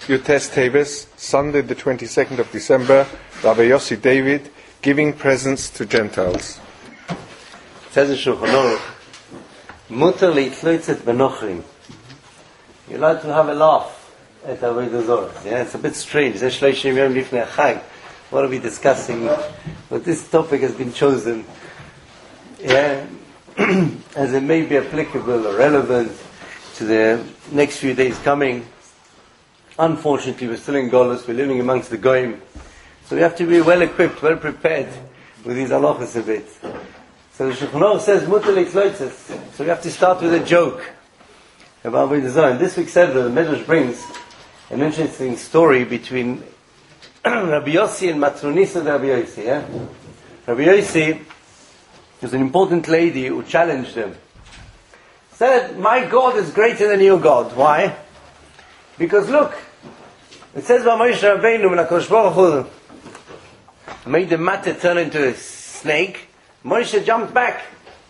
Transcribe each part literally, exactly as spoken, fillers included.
Yutes Teves, Sunday the twenty-second of December, Rabbi Yossi David, giving presents to Gentiles. Says in Shulchan Aruch, Mutar leitloitzet benochrim. You like to have a laugh at Avodah Zarah. Yeah, it's a bit strange. There's Shloshim Yom Lifnei Chag. What are we discussing? But this topic has been chosen, yeah, as it may be applicable or relevant to the next few days coming. Unfortunately, we're still in Golus, we're living amongst the Goyim. So we have to be well equipped, well prepared with these halachas a bit. So the Shulchan Aruch says, Mutar leitloitzet. So we have to start with a joke about Avodah Zarah. This week's Seder, the Medrash brings an interesting story between Rabbi Yossi and Matronisa Rabbi Yossi. Yeah? Rabbi Yossi was an important lady who challenged him. Said, my God is greater than your God. Why? Because look, it says about Moshe Rabbeinu when HaKadosh Baruch Hu made the matter turn into a snake, Moshe jumped back.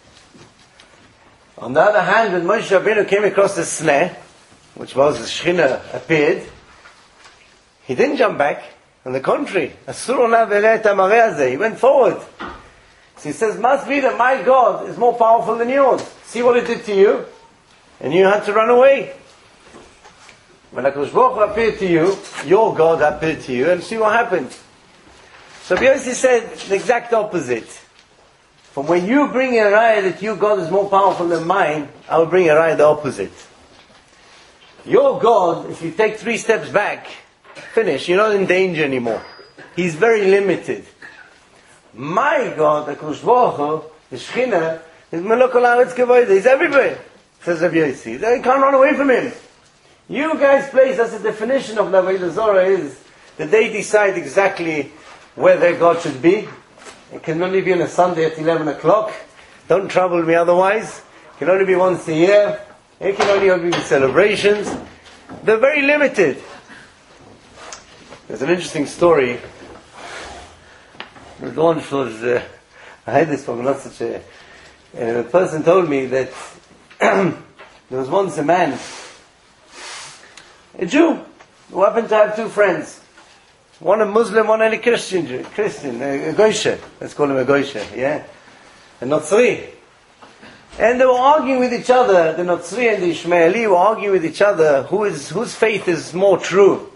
On the other hand, when Moshe Rabbeinu came across the snare, which was the Shekhinah appeared, he didn't jump back. On the contrary, he went forward. So he says, must be that my God is more powerful than yours. See what it did to you? And you had to run away. When HaKadosh Baruch Hu appeared to you, your God appeared to you, and see what happened. So Rabbi Yossi said the exact opposite. From when you bring a raya that your God is more powerful than mine, I will bring a raya the opposite. Your God, if you take three steps back, finish, you're not in danger anymore. He's very limited. My God, the HaKadosh Baruch Hu, the Shekhinah, is Melech Haaretz Kavodah. He's everywhere, says Rabbi Yossi. They can't run away from him. You guys place as a definition of Avodah Zarah is that they decide exactly where their God should be. It can only be on a Sunday at eleven o'clock. Don't trouble me otherwise. It can only be once a year. It can only be celebrations. They're very limited. There's an interesting story. The one was, uh, I had this from not such a... Uh, a person told me that there was once a man, a Jew, who happened to have two friends. One a Muslim, one a Christian, Christian, a Goyshe. Let's call him a Goyshe, yeah? A Notzri. And they were arguing with each other, the Notzri and the Ishmaeli were arguing with each other, who is, whose faith is more true.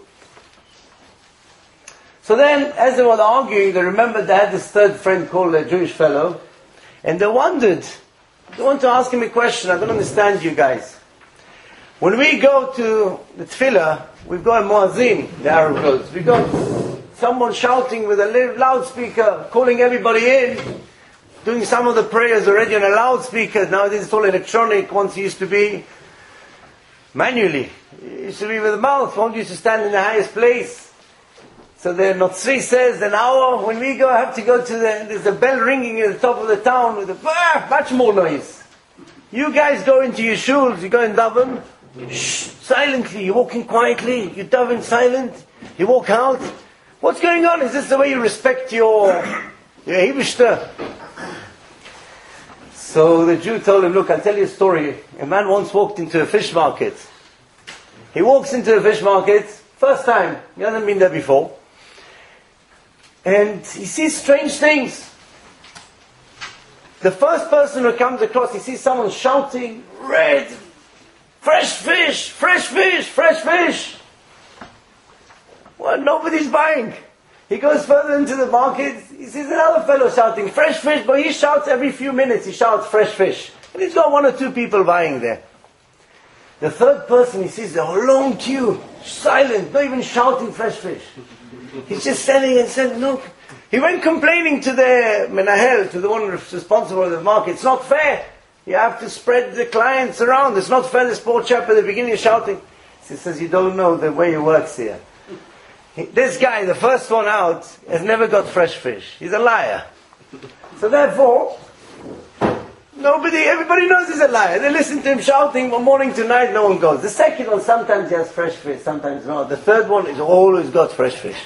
So then, as they were arguing, they remembered they had this third friend called a Jewish fellow, and they wondered, they want to ask him a question. I don't understand you guys. When we go to the tefillah, we've got a muazzin, the Arab goes. We've got someone shouting with a loudspeaker, calling everybody in, doing some of the prayers already on a loudspeaker. Nowadays it's all electronic. Once it used to be manually. It used to be with the mouth. One used to stand in the highest place. So the Notzri says, an hour when we go, have to go to the, there's a bell ringing at the top of the town with a, ah, much more noise. You guys go into your shuls, you go in daven, shh, silently, you walk in quietly, you daven silent, you walk out. What's going on? Is this the way you respect your, your Eibishter? So the Jew told him, look, I'll tell you a story. A man once walked into a fish market. He walks into a fish market, first time, he hasn't been there before. And he sees strange things. The first person who comes across, he sees someone shouting, red, fresh fish, fresh fish, fresh fish. Well, nobody's buying. He goes further into the market, he sees another fellow shouting, fresh fish, but he shouts every few minutes, he shouts fresh fish. And he's got one or two people buying there. The third person, he sees a long queue, silent, not even shouting fresh fish. He's just standing and saying, look. He went complaining to the menahel, to the one responsible for the market. It's not fair. You have to spread the clients around. It's not fair. This poor chap at the beginning is shouting. He says, you don't know the way he works here. He, this guy, the first one out, has never got fresh fish. He's a liar. So therefore, nobody, everybody knows he's a liar. They listen to him shouting from morning to night, no one goes. The second one, sometimes he has fresh fish, sometimes not. The third one is always got fresh fish.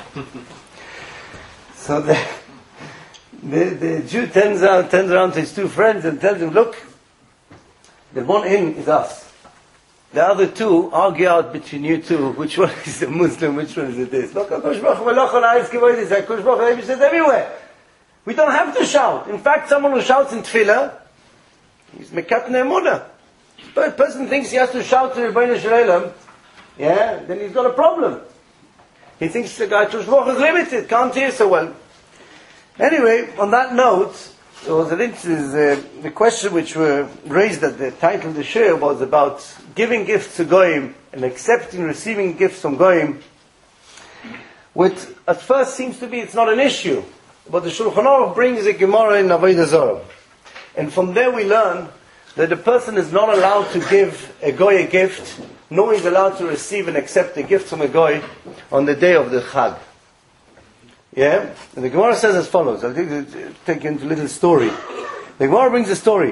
So the, the, the Jew turns around, turns around to his two friends and tells him, look, the one in is us. the other two argue out between you two, which one is the Muslim, which one is it this. Look, HaKadosh Baruch Hu Melech Halayis Kivoyis, HaKadosh Baruch Hu says everywhere. We don't have to shout. In fact, someone who shouts in Tefillah, he's Mekat Ne'emunah. If a person thinks he has to shout to Rebbeinu Shalom, yeah, then he's got a problem. He thinks the guy HaKadosh Baruch Hu is limited, can't hear so well. Anyway, on that note, there was an instance, uh, the question which were raised at the title of the share was about giving gifts to Goyim and accepting, receiving gifts from Goyim, which at first seems to be it's not an issue. But the Shulchan Aruch brings a Gemara in Avodah Zarah. And from there we learn that a person is not allowed to give a Goy a gift, nor is allowed to receive and accept a gift from a Goy on the day of the Chag. Yeah? And the Gemara says as follows. I'll take, take you into a little story. The Gemara brings a story.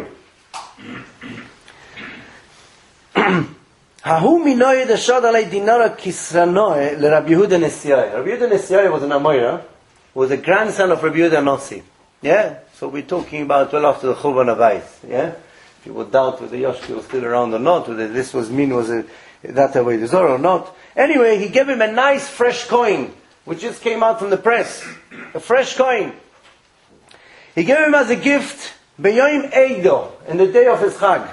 Hahu minoye deshad alei dinara kisranoe le Rabbi Yehuda Nesiai. Rabbi Yehuda Nesiai was an Amoira, was a grandson of Rabbi Yehuda Nossi. Yeah? So we're talking about well after the Churban Abayis. Yeah? If you would doubt whether Yoshki was still around or not, whether this was mean was a, that Avodah Zarah or not. Anyway, he gave him a nice fresh coin, which just came out from the press. A fresh coin. He gave him as a gift, Beyoim Eido, in the day of his Chag.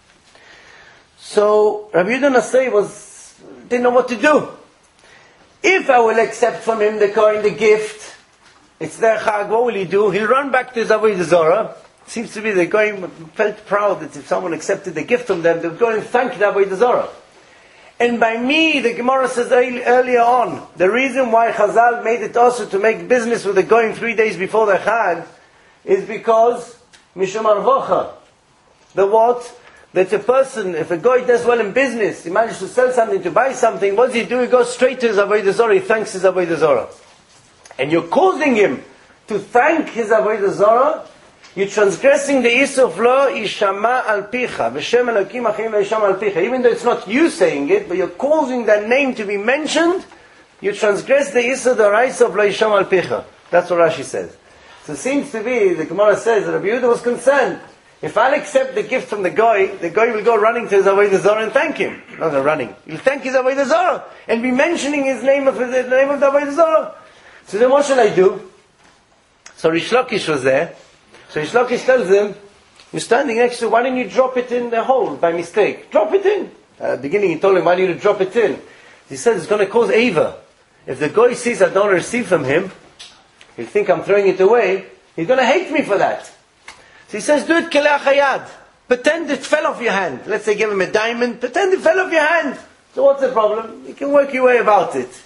So, Rabbi Yehuda Nasei was, didn't know what to do. If I will accept from him the coin, the gift, it's their Chag, what will he do? He'll run back to his Avodah Zarah. Seems to be the guy felt proud that if someone accepted the gift from them, they would go and thank the Avodah Zarah. And by me, the Gemara says earlier on, the reason why Chazal made it also to make business with the Goyim three days before the Chag is because Mishum Arvocha. The what? That a person, if a Goy does well in business, he manages to sell something, to buy something, what does he do? He goes straight to his Avodah Zarah, he thanks his Avodah Zarah. And you're causing him to thank his Avodah Zarah, you're transgressing the Isuf law, Ishama al Picha, V'shem Elokim Achim V'Isham al Picha. Even though it's not you saying it, but you're causing that name to be mentioned, you transgress the Isuf, the rights of Lo Isham al Picha. That's what Rashi says. So it seems to be, the Gemara says, that Rabbi Yehuda was concerned. If I'll accept the gift from the guy, the guy will go running to his Avodah Zarah and thank him. Not running. He'll thank his Avodah Zarah and be mentioning his name of the name of the Avodah Zarah. So then what shall I do? So Rish Lakish was there. So Rish Lakish tells him, you're standing next to, why didn't you drop it in the hole by mistake? Drop it in. At the beginning he told him, why didn't you drop it in? He said, it's going to cause Ava. If the guy sees I don't receive from him, he'll think I'm throwing it away. He's going to hate me for that. So he says, do it Kelech Hayad. Pretend it fell off your hand. Let's say give him a diamond. Pretend it fell off your hand. So what's the problem? You can work your way about it.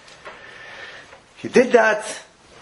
He did that.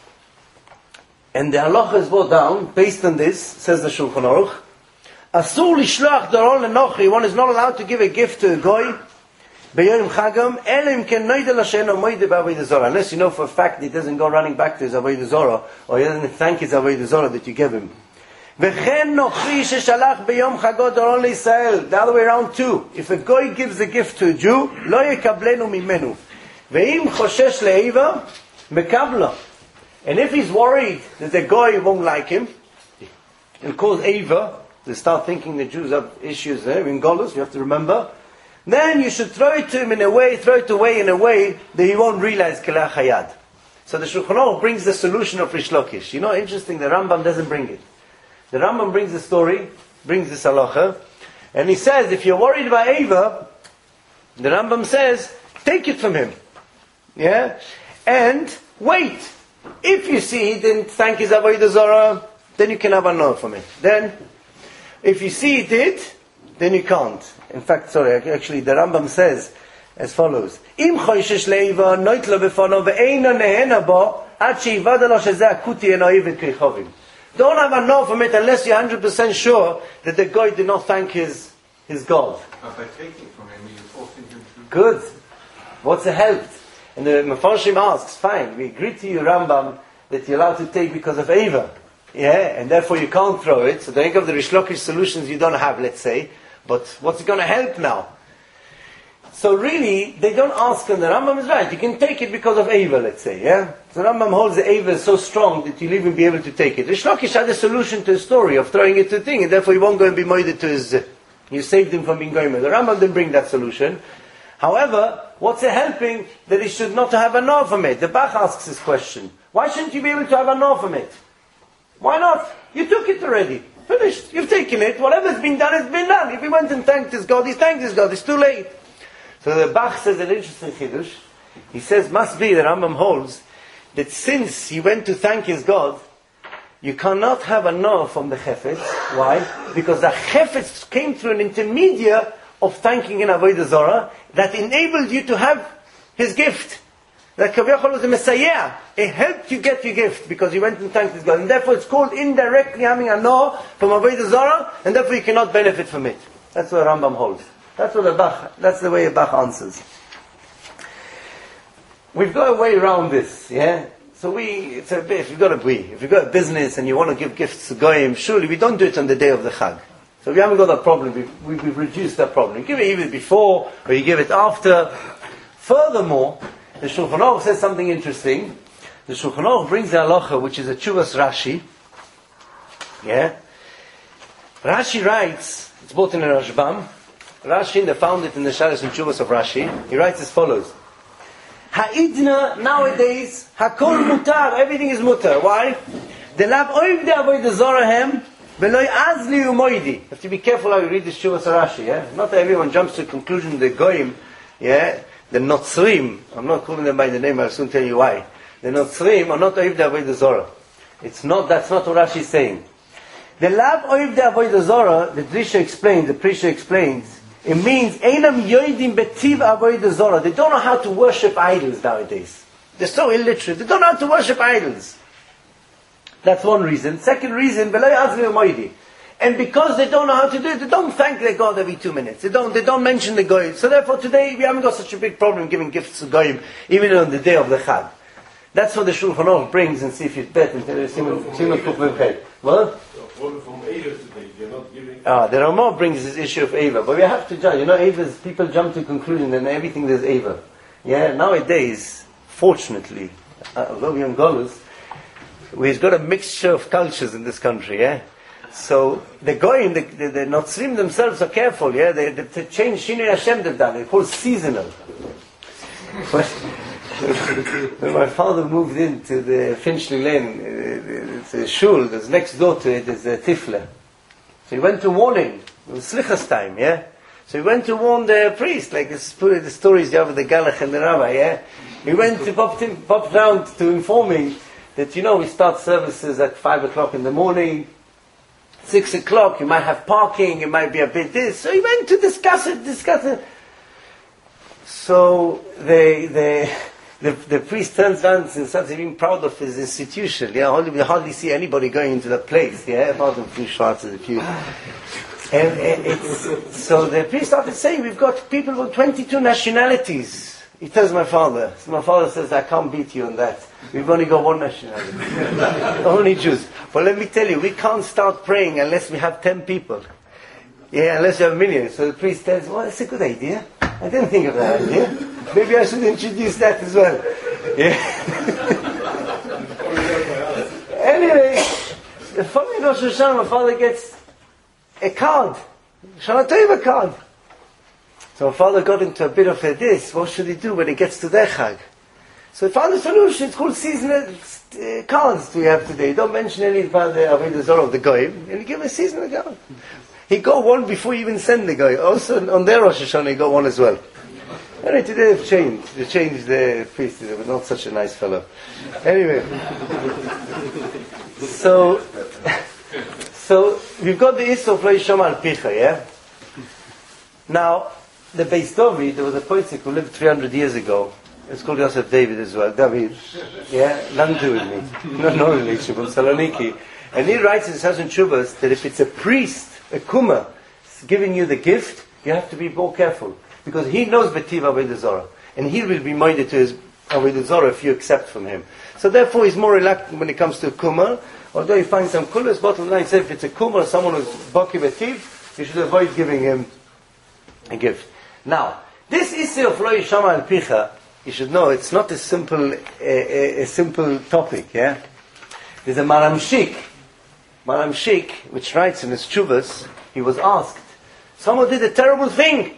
And the halacha is brought down, based on this, says the Shulchan Aruch. Asur lishloach daron lenochi, one is not allowed to give a gift to a goy, b'yom chagam, elim ken noidel Hashem moide b'avodah zarah. Unless you know for a fact he doesn't go running back to his avodah zarah, or he doesn't thank his avodah zarah that you give him. V'chen nochi sheshalach b'yom chagot daron leYisrael. The other way around too. If a goy gives a gift to a Jew, lo yekablenu mimenu. Ve'im choshesh le'eva, mekabla. And if he's worried that the guy won't like him, he'll cause Ava, they start thinking the Jews have issues there, in Golos, you have to remember, then you should throw it to him in a way, throw it away in a way that he won't realize Kelech Hayad. So the Shulchan Aruch brings the solution of Rish Lakish. You know, interesting, the Rambam doesn't bring it. The Rambam brings the story, brings this halacha, and he says, if you're worried about Ava, the Rambam says, take it from him. Yeah? And wait. If you see he didn't thank his Avodah Zarah, then you can have a no from it. Then, if you see he did, then you can't. In fact, sorry, actually the Rambam says as follows: Im choishesh leiva noitlo befano ve'eina nehena bo ad sheivada lo shezeh akuti eno ivet kechovim. Don't have a no from it unless you're one hundred percent sure that the guy did not thank his his God. But by taking from him, you're forcing him to... Good. What's the help? And the Mefarshim asks, fine, we agree to you, Rambam, that you're allowed to take because of Ava. Yeah, and therefore you can't throw it. So think of the Rish Lakish solutions you don't have, let's say. But what's it going to help now? So really, they don't ask, and the Rambam is right. You can take it because of Ava, let's say, yeah? So the Rambam holds the Ava so strong that you'll even be able to take it. Rish Lakish had a solution to the story of throwing it to the thing, and therefore he won't go and be moided to his, You saved him from being goyim. The Rambam didn't bring that solution. However, what's it helping? That he should not have a no from it. The Bach asks this question. Why shouldn't you be able to have a no from it? Why not? You took it already. Finished. You've taken it. Whatever's been done has been done. If he went and thanked his God, he thanked his God. It's too late. So the Bach says an interesting chiddush. He says, must be, the Rambam holds, that since he went to thank his God, you cannot have a no from the chefetz. Why? Because the chefetz came through an intermediate of thanking in Avodah Zarah that enabled you to have his gift. That Kaviyachol was a Messiah. It helped you get your gift because you went and thanked his God. And therefore it's called indirectly having a no from Avodah Zarah, and therefore you cannot benefit from it. That's what Rambam holds. That's what the Bach, that's the way the Bach answers. We've got a way around this, yeah? So we, it's a bit, if you've got a we, if you've got a business and you want to give gifts to Goyim, surely we don't do it on the day of the Chag. So we haven't got that problem, we've, we've reduced that problem. You give it either before, or you give it after. Furthermore, the Shulchan Aruch says something interesting. The Shulchan Aruch brings the halacha, which is a Tshuvas Rashi. Yeah? Rashi writes, it's brought in a Rashbam. Rashi, they found it in the Sharas and Tshuvas of Rashi. He writes as follows. Ha'idna, nowadays, hakol mutar, everything is mutar. Why? The lav oivde avoid the zorahem, veloy azli umoidi. You have to be careful how you read this Tshuvas of Rashi, yeah? Not everyone jumps to the conclusion the goyim, yeah? The Notzrim, I'm not calling them by the name, I'll soon tell you why. The Notzrim are not oivde avoid the zora. It's not, that's not what Rashi is saying. The lav oivde avoid the zora, the Drisha explains, the Prisha explains, it means einam yoidim betiv avodah zora. They don't know how to worship idols nowadays. They're so illiterate. They don't know how to worship idols. That's one reason. Second reason, belay azli umoidi. And because they don't know how to do it, they don't thank their God every two minutes. They don't. They don't mention the goyim. So therefore, today we haven't got such a big problem giving gifts to goyim, even on the day of the Chag. That's what the Shulchan Aruch brings, and see if you bet and tell you Simon Kuflim. What? Ah, the Ramah brings this issue of Eva, but we have to judge. You know, Eva's, people jump to a conclusion and everything there's Eva. Yeah, nowadays, fortunately, uh, although we're in Golus, we've got a mixture of cultures in this country, yeah? So, the Goyim, the, the, the Notzrim themselves are careful, yeah? They, they, they change Shinui Hashem they've done, they call seasonal. When my father moved into the Finchley Lane, uh, it's a shul, there's next door to it is a tifla. So he went to warn him. It was Slichas time, yeah? So he went to warn the priest, like the stories you have of the Galach and the Rabbi, yeah? He went to pop, him, pop round to inform him that, you know, we start services at five o'clock in the morning, six o'clock, you might have parking, it might be a bit this. So he went to discuss it, discuss it. So they, they, the, the priest turns around and starts being proud of his institution. Yeah, hardly, we hardly see anybody going into that place. Yeah, apart from a few shots and a few. And it's, so the priest started saying, we've got people from twenty-two nationalities. He tells my father. So my father says, I can't beat you on that. We've only got one nationality. Only Jews. But let me tell you, we can't start praying unless we have ten people. Yeah, unless you have millions. So the priest says, well, that's a good idea. I didn't think of that idea. Maybe I should introduce that as well. Yeah. Anyway, the following Rosh Hashanah, my father gets a card. Shana Tova card. So my father got into a bit of a this. What should he do when he gets to their Chag? So he found a solution. It's called seasonal uh, cards we have today. Don't mention anything about the Avodah Zarah of the Goyim. And he give a seasonal card. He got one before you even send the guy. Also on their Rosh Hashanah he got one as well. Anyway, today they've changed. They changed the priest. They were not such a nice fellow. Anyway. So, so we've got the Issa of Lo Yishama Al Picha, yeah? Now, the Beis David, there was a posek who lived three hundred years ago. It's called Yosef David as well. David. Yeah? Nothing to do with me. No, no relation. From Saloniki. And he writes in Sasson Chubas that if it's a priest, a kuma, giving you the gift, you have to be more careful. Because he knows Betiv Avodah Zarah. And he will be minded to his Avodah Zarah if you accept from him. So therefore he's more reluctant when it comes to a kuma. Although he finds some kulas, bottom line says if it's a kuma or someone who's Baki Betiv, you should avoid giving him a gift. Now, this issue of Lo Yishama Al Picha, you should know, it's not a simple, a, a, a simple topic, yeah? There's a Maram Shik, Maram Shik, which writes in his Chuvas, he was asked, someone did a terrible thing.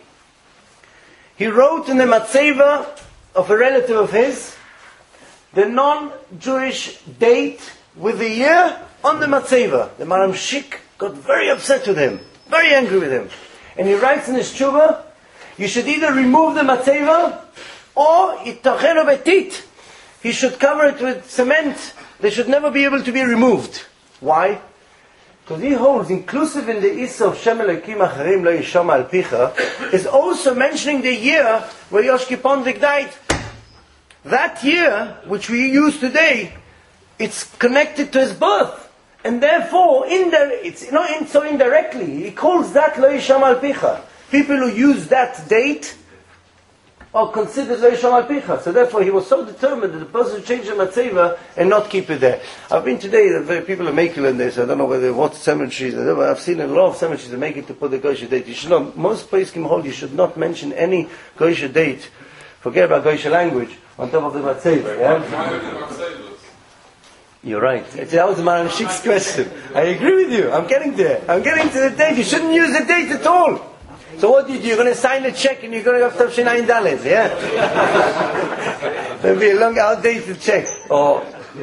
He wrote in the Matzeva of a relative of his, the non-Jewish date with the year on the Matzeva. The Maram Shik got very upset with him, very angry with him. And he writes in his tshuva, you should either remove the Matzeva or itachenu betit. He should cover it with cement. They should never be able to be removed. Why? Because he holds, inclusive in the Issa of Shem Elokim Acharim Lo Yisham Al Picha, is also mentioning the year where Yoshki Pondik died. That year, which we use today, it's connected to his birth. And therefore, indi- it's not in, so indirectly, he calls that Lo Yisham Al Picha. People who use that date are considered Lo Yisham Al Picha. So therefore, he was so determined that the person should change the Matzeva and not keep it there. I've been today, the people are making in this, I don't know whether what cemeteries, I've seen a lot of cemeteries that make it to put the Goyish date. You should not, most poskim hold, you should not mention any Goyish date, forget about Goyish language, on top of the Matzeva, yeah? You're right. That was Maram Shik's question. I agree with you. I'm getting there. I'm getting to the date. You shouldn't use the date at all. So what do you do? You're going to sign a check and you're going to go to Tavshin Dalet, yeah? There'll be a long outdated check. Or,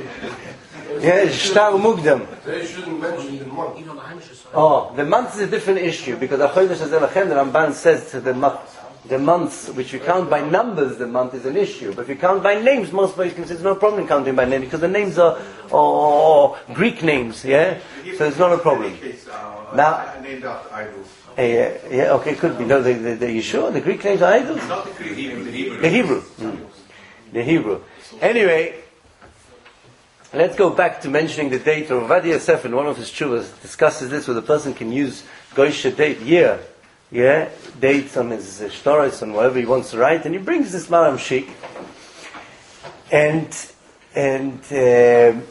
yeah, Shtar Mugdam. They shouldn't mention the month. Oh, the month is a different issue because Achodesh Hazeh Lachem, the Ramban says to the month, the months which you count by numbers, the month is an issue. But if you count by names, most places can say there's no problem counting by names because the names are, are Greek names, yeah? So it's not a problem. Now, named after idols. Uh, yeah, yeah, okay, could be. No, the, the, the, you sure? The Greek names are idols? Not the Greek, Hebrew. The Hebrew. The Hebrew. Mm. The Hebrew. Anyway, let's go back to mentioning the date. Rav Ovadia Yosef, in one of his tshuvas, discusses this where the person can use Goyish date, year, yeah, dates on his uh, shtoros, on whatever he wants to write, and he brings this Maram Shik, and and uh,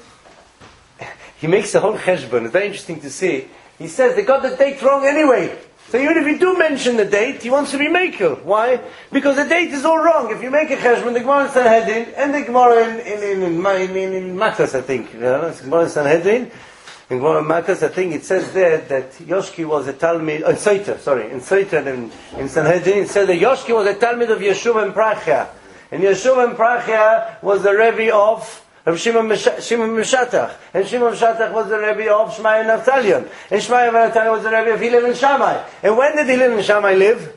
he makes a whole cheshbon. It's very interesting to see. He says they got the date wrong anyway. So even if you do mention the date, he wants to remake it. Why? Because the date is all wrong. If you make a cheshbon, the Gemara in Sanhedrin, and the Gemara in in in, in, in, in, in Makkos, I think. You know, it's Gemara in Sanhedrin, in Gemara in Makkos, I think it says there that Yoshki was a Talmid, oh, in Soiter, sorry, in Soiter in, in Sanhedrin, it says that Yoshki was a Talmid of Yeshua and Prachia. And Yeshua and Prachia was the Rebbe of Rav Shimon Meshatach, and Shimon Meshatach was the Rebbe of Shmaya and Naftalion, and Shmaya and Naftalion was the Rebbe of Hillel and Shammai. And when did Hillel and Shammai live?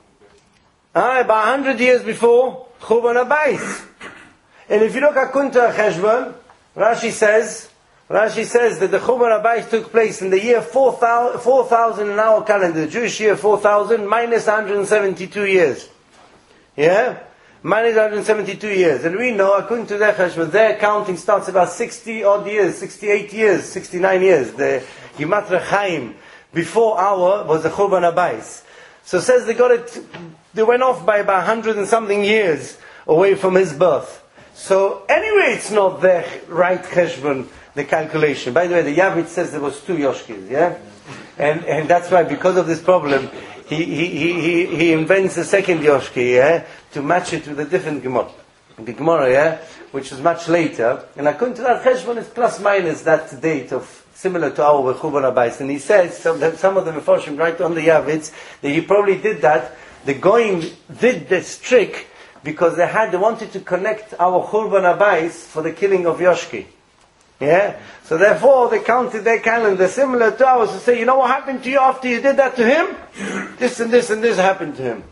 Ah, about a hundred years before Churban Abayis. And if you look at Kunta Cheshbon, Rashi says, Rashi says that the Churban Abayis took place in the year four thousand in our calendar, the Jewish year four thousand minus one hundred seventy-two years. Yeah? Minus one hundred seventy-two years. And we know, according to their cheshbon, their counting starts about sixty odd years, sixty-eight years, sixty-nine years. The Gematria Chaim before our was the Churban Abayis. So says they got it, they went off by about one hundred and something years away from his birth. So anyway, it's not their right cheshbon, the calculation. By the way, the Yavit says there was two Yoshkis, yeah? And and that's why, because of this problem, He, he, he, he invents a second Yoshki, yeah, to match it with a different Gemara. The Gemara, yeah, which is much later. And according to that, Cheshbon is plus minus that date of, similar to our Churban Abayis. And he says, some, some of the Mefarshim write on the Yavitz, that he probably did that, the Goyim did this trick, because they had, they wanted to connect our Churban Abayis for the killing of Yoshki. Yeah? So therefore, they counted their calendar similar to ours to say, you know what happened to you after you did that to him? This and this and this happened to him.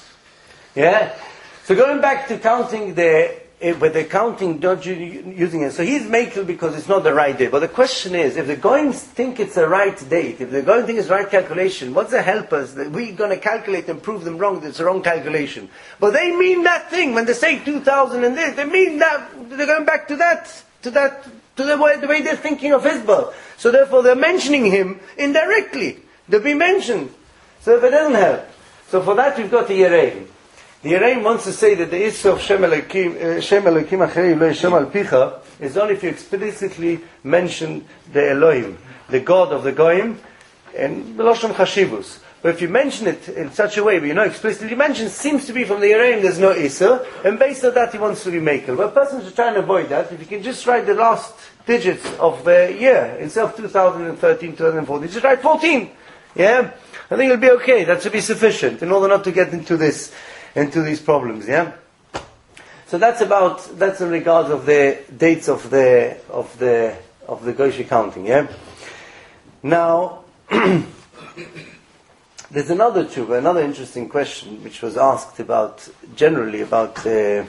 Yeah? So going back to counting the, eh, but they're counting, not using it. So he's making because it's not the right date. But the question is, if the goyim think it's the right date, if the goyim think it's the right calculation, what's the help us? That we're going to calculate and prove them wrong that it's the wrong calculation. But they mean that thing. When they say two thousand and this, they mean that, they're going back to that, to that, to the way, the way they're thinking of his birth. So therefore they're mentioning him indirectly. They'll be mentioned. So if it doesn't help. So for that we've got the Yereim. The Yereim wants to say that the issue of Shem Elokim, Shem Elokim Acharim Lo Yishem Al Picha is only if you explicitly mention the Elohim, the God of the Goyim, and B'Loshem Chashivus. But if you mention it in such a way, but you know explicitly mentioned, seems to be from the Yereim, there's no Issa, and based on that he wants to be makel. But a person should try and avoid that. If you can just write the last digits of the year, instead of two thousand thirteen, two thousand fourteen, just write fourteen. Yeah? I think it'll be okay. That should be sufficient in order not to get into this, into these problems. Yeah. So that's about that's in regards of the dates of the of the of the Goyish accounting. Yeah. Now, there's another tshuva, another interesting question which was asked about generally about uh,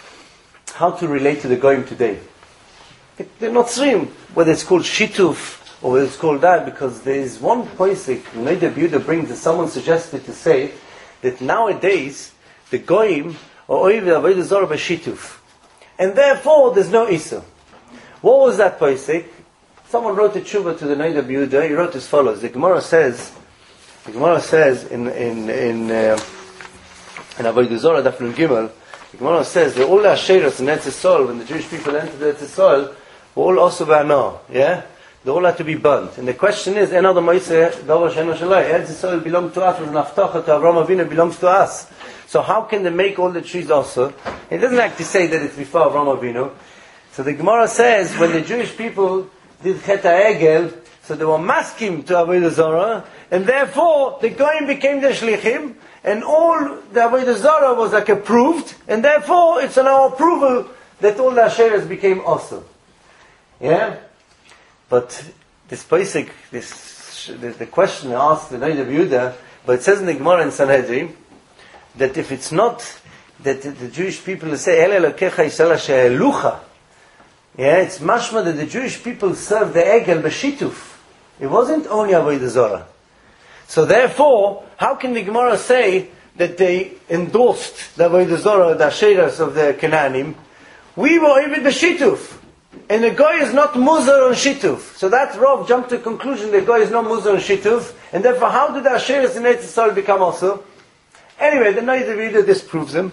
how to relate to the Goyim today. They're not slim, whether it's called shituf or whether it's called that, because there is one posik, Noda B'Yehuda brings that someone suggested to say that nowadays the Goyim are oiv avodah zarah b'shituf, and therefore there's no issur. What was that posik? Someone wrote a tshuva to the Noda B'Yehuda. He wrote as follows: the Gemara says, the Gemara says in in in uh, in avodah zarah daf nun gimel, the Gemara says that all the asheros in Eretz Yisrael, when the Jewish people entered Eretz Yisrael, were all also ba'anah. Yeah. They all had to be burnt. And the question is, another Moiseh, Davar Sheno Shalai, Eretz Yisrael belongs to us, was an Haftacha to Avraham Avinu, belongs to us. So how can they make all the trees also? It doesn't like to say that it's before Avraham Avinu. So the Gemara says, when the Jewish people did Chet HaEgel, so they were maskim to Avodah Zarah, and therefore the Goyim became the Shlichim, and all the Avodah Zarah was like approved, and therefore it's an our approval that all the Asheras became also. Yeah? But this basic, this the, the question asked the Noda B'Yehuda, but it says in the Gemara in Sanhedrin that if it's not that the, the Jewish people say El Elokecha Yisrael she'elucha, yeah, it's mashma that the Jewish people serve the egel b'shituf. It wasn't only avodah zarah. So therefore, how can the Gemara say that they endorsed the avodah zarah, the asheras of the Canaanim? We were even b'shituf. And the guy is not muzar on shituf. So that Rav jumped to the conclusion the guy is not muzar on shituf. And therefore, how did the Asheris in Eretz Yisrael become also? Anyway, the Noda B'Yehuda disproves him.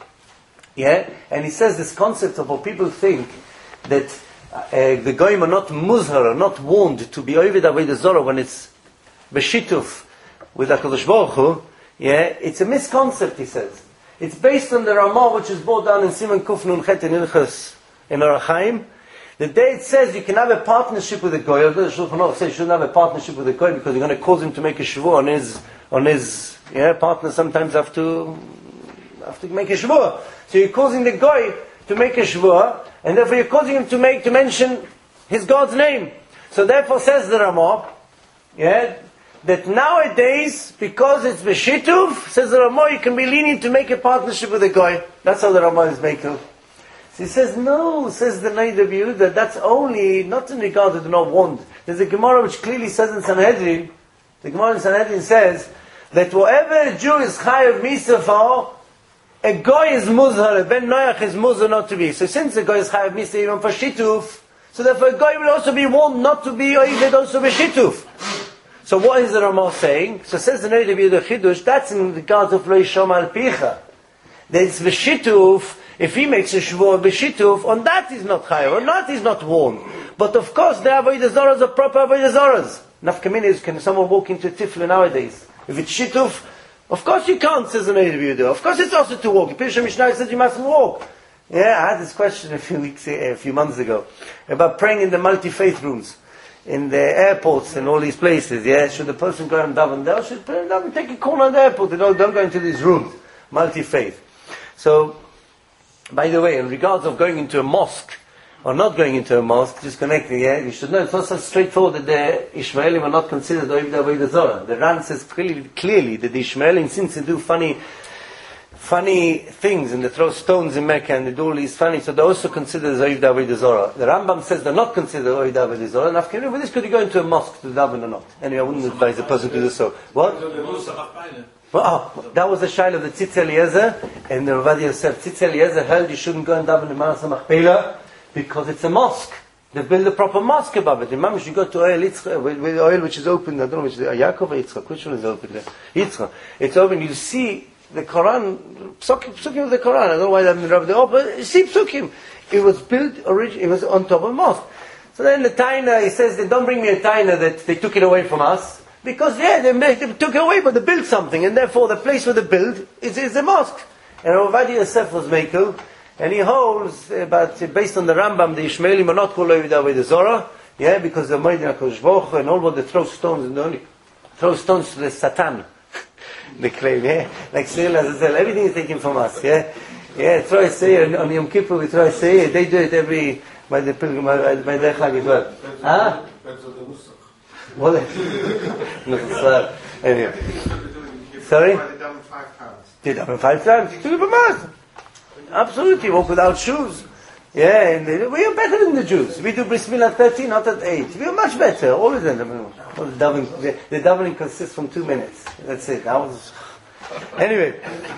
Yeah? And he says this concept of what people think that uh, the goyim are not muzhar, are not warned to be oived avodah zarah when it's b'shituf with HaKadosh Baruch Hu. Yeah? It's a misconcept, he says. It's based on the Ramah which is brought down in Siman Kuf Nun Chet in Ilchas in Orach Chaim. The day it says you can have a partnership with a goy, the Shulchan Aruch says you shouldn't have a partnership with a goy because you're going to cause him to make a shvur on his, on his, yeah, partners sometimes have to, have to make a shvur. So you're causing the goy to make a shvur, and therefore you're causing him to make, to mention his God's name. So therefore says the Ramah, yeah, that nowadays, because it's b'shituv, says the Ramah, you can be lenient to make a partnership with a goy. That's how the Ramah is making. So he says, no, says the Noda B'Yehuda, that that's only, not in regard to the not warned. There's a Gemara which clearly says in Sanhedrin, the Gemara in Sanhedrin says, that whatever a Jew is chayav misa for, a goy is muzhar, a ben noach is muzhar not to be. So since a goy is chayav misa even for shituf, so therefore a goy will also be warned not to be oived also be shituf. So what is the Ramah saying? So says the Noda B'Yehuda Chidush, that's in regard of lo yishom al picha. That it's v'shituf. If he makes a shvur b'shituf, on that he's not chayav, on that he's not warned. But of course, the avodah zaras are proper avodah zaras. Nafkamina is, can someone walk into a tifla nowadays? If it's shituf, of course you can't, says the Noda B'Yehuda. Of course it's also to walk. Pirsha Mishnah says you mustn't walk. Yeah, I had this question a few weeks, a few months ago, about praying in the multi-faith rooms, in the airports and all these places. Yeah, should the person go and daven there? Should pray and daven, take a corner of the airport. You know, don't go into these rooms, multi-faith. So, by the way, in regards of going into a mosque, or not going into a mosque, just connecting, yeah, you should know it's not so straightforward that the Ishmaelim are not considered Oivdei Avodah Zarah. The Ran says clearly, clearly that the Ishmaelim, since they do funny, funny things, and they throw stones in Mecca, and they do all these funny, so they're also considered Oivdei Avodah Zarah. The Rambam says they're not considered Oivdei Avodah Zarah, and after with this, could you go into a mosque to daven or not? Anyway, I wouldn't advise a person to do so. What? Well, oh, that was the shaila of the Tzitz Eliezer, and the Ravad Yosef. Tzitz Eliezer held you shouldn't go and daven in Maras HaMachpelah because it's a mosque. They build a proper mosque above it. Imam should go to oil, Yitzchak, with, with oil which is open. I don't know which is Yaakov or Yitzchak. Which one is open there? Yitzchak. It's open. You see the Quran, psukim, psukim of the Quran. I don't know why they haven't rubbed it off, but you see psukim. It was built originally. It was on top of a mosque. So then the taina, he says, they don't bring me a taina that they took it away from us. Because, yeah, they, made, they took it away, but they built something, and therefore the place where they build is, is a mosque. And Ravad Yosef was Mekel, and he holds, about, based on the Rambam, the Ishmaelim are not called Oivdei Avodah Zarah, yeah, because they're made in HaKadosh Baruch Hu, and all what they throw stones, and the only throw stones to the Satan. They claim, yeah? Like Cyril Azazel, everything is taken from us, yeah? Yeah, throw a seir on Yom Kippur, we throw a seir. They do it every, by the pilgrim, by, by their Chag as well. Huh? What? No, anyway. Sorry? Did them five times? Two of them. Absolutely, walk without shoes. Yeah, and they, we are better than the Jews. We do bris milah at thirteen, not at eight. We are much better. All of them. Well, the davening, the, the davening consists from two minutes. That's it. That was anyway.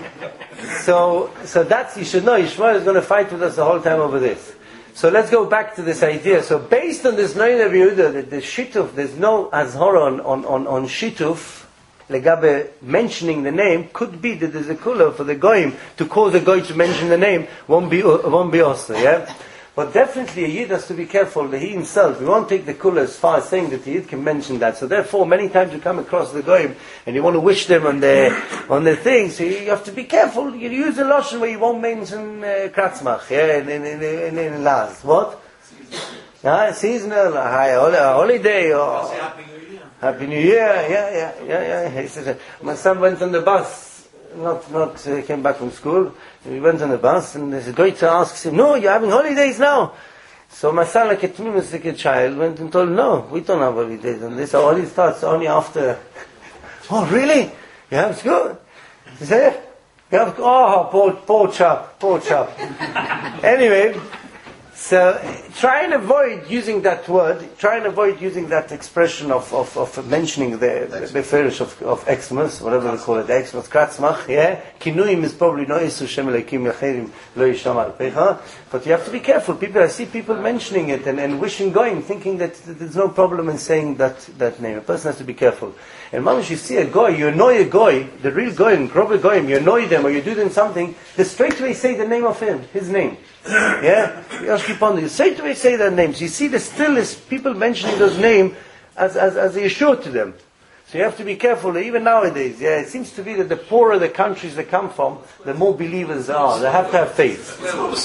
So, so that's, you should know. Yishmael is going to fight with us the whole time over this. So let's go back to this idea. So based on this Noin of Yehuda, the, the shituf, there's no azhara on on on, on shituf. Legabe mentioning the name, could be that there's a kula for the goyim to cause a goy to mention the name, won't be won't be also, yeah. But definitely a yid has to be careful that he himself, we won't take the kula as far as saying that the yid can mention that. So therefore, many times you come across the goyim and you want to wish them on their on their things, so you have to be careful. You use a lotion where you won't mention uh, kratzmach, yeah, in in in, in, in last. What? Yeah, seasonal, uh, holiday, or Happy New Year, yeah, yeah, yeah, yeah. He said, my son went on the bus, not, not, uh, came back from school. He went on the bus, and there's a guy to ask him, no, you're having holidays now. So my son, like a tmimus, like a child, went and told him, no, we don't have holidays. And this holiday starts only after. Oh, really? Yeah, it's good. He said, you have, oh, poor, poor chap, poor chap. Anyway, so try and avoid using that word, try and avoid using that expression of, of, of mentioning the, the, the fetish of, of Xmas, whatever they call it, the Xmas, Kratzmach, yeah? Kinuim is probably no Isu Shem Elokim Yachirim Lo Yisham Al Pecha, but you have to be careful. People, I see people mentioning it and, and wishing going, thinking that there's no problem in saying that, that name. A person has to be careful. And mamish, you see a goy, you annoy a goy, the real goy, proper goyim, you annoy them or you do them something, they straight away say the name of him, his name. Yeah? You straight away say their names. You see, there still is people mentioning those names as, as, as they assure to them. So you have to be careful, even nowadays. Yeah, it seems to be that the poorer the countries they come from, the more believers there are. They have to have faith.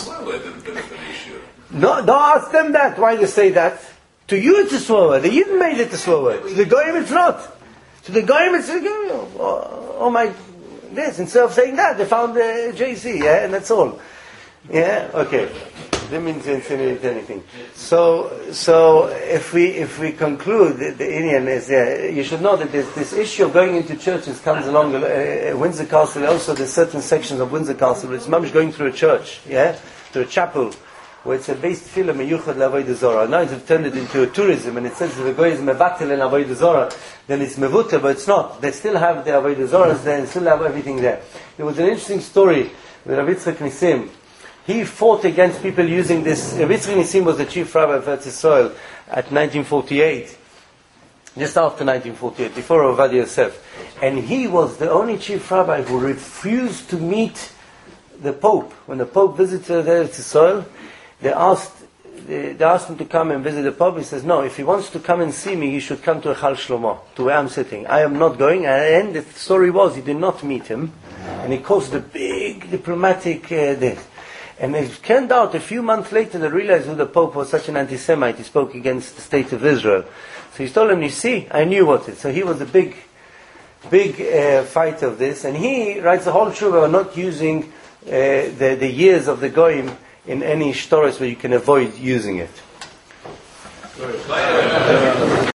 No, don't ask them that, why they say that. To you it's a swear word. They even made it a swear word. To the goyim it's not. To the goyim it's, oh, oh my, this, instead of saying that, they found the J C, yeah, and that's all. Yeah, okay. Didn't mean to insinuate anything. So, so if we if we conclude the, the Indian is, yeah, you should know that this, this issue of going into churches comes along. Uh, Windsor Castle, also there's certain sections of Windsor Castle where it's mamish going through a church, yeah, through a chapel, where it's a based film meyuchad l'avodah zorah. Now it's turned it into a tourism, and it says if the guy is mevatel and avodah zorah, then it's mevutel, but it's not. They still have the avodah zorahs there, and still have everything there. There was an interesting story with Rav Yitzchak Nisim. He fought against people using this. Rav Yitzchak Nisim was the chief rabbi of Eretz Yisrael at nineteen forty-eight, just after nineteen forty-eight, before Ovadia Yosef, and he was the only chief rabbi who refused to meet the Pope. When the Pope visited Eretz Yisrael, They asked, they, they asked him to come and visit the Pope. He says, no, if he wants to come and see me, he should come to Echal Shlomo, to where I'm sitting. I am not going. And the story was, he did not meet him. And he caused a big diplomatic uh, this. And it turned out, a few months later, they realized who the Pope was, such an anti-Semite. He spoke against the state of Israel. So he told him, you see, I knew what it is. So he was a big, big uh, fight of this. And he writes the whole tshuva on not using uh, the, the years of the Goyim in any shtoros where you can avoid using it.